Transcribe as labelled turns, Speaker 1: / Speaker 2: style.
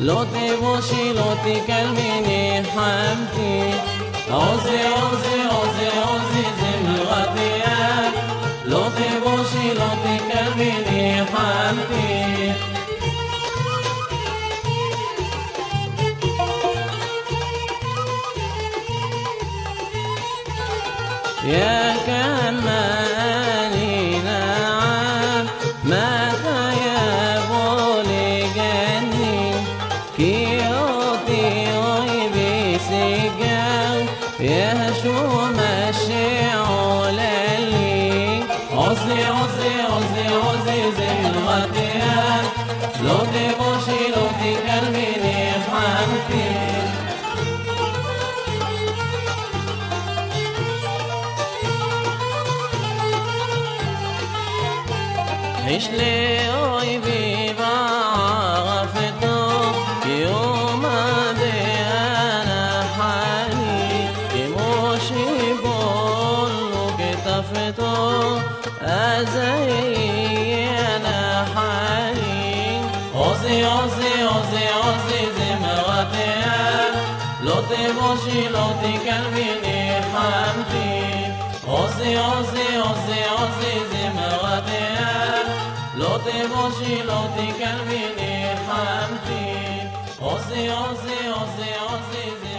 Speaker 1: לא תבושי לא תקלמיני חמתי עוזי עוזי עוזי עוזי זמרתיה לא תבושי לא תקלמיני חמתי يا كماني نعم ما خيبولي جني كيوتي ويبي سجاو يا شو ماشي علالي عزي عزي عزي عزي زمرتيا لو تبوشي لو تكلميني حمتي איש לאויבי בערפתו יום הנחלי כמו שיבולו כתפתו אז יהיה נחלי עוזי עוזי עוזי עוזי זמרתיה לא תבושי לא תקלמיני חמתי עוזי עוזי עוזי עוזי זמרתיה לא תבושי לא תקלמיני חמתי עוזי עוזי עוזי עוזי